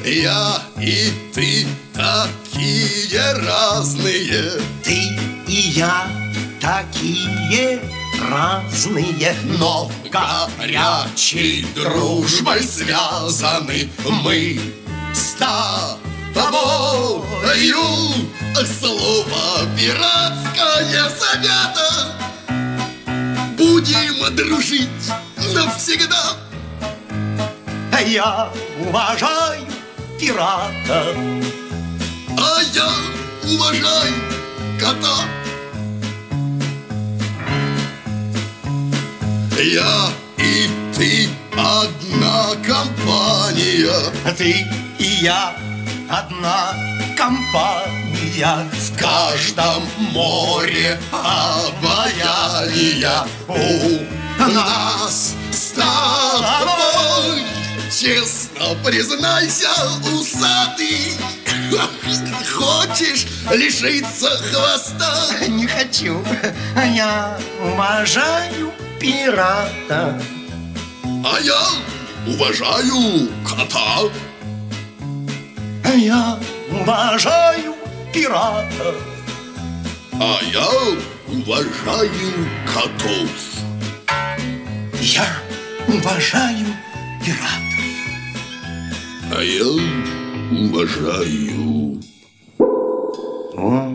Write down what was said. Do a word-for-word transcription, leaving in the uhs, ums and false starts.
Я и ты такие разные. Ты и я такие разные, но горячей дружбой связаны мы с тобою. Слово пиратское завета. Будем дружить навсегда. Я уважаю пирата, а я уважаю кота. Я и ты одна компания. Ты и я одна компания. В каждом море обаяния у нас с тобой. Честно признайся, усатый, хочешь лишиться хвоста? Не хочу. Я уважаю пирата, а я уважаю кота. Я уважаю пирата, а я уважаю котов. Я уважаю пирата, а я уважаю. О.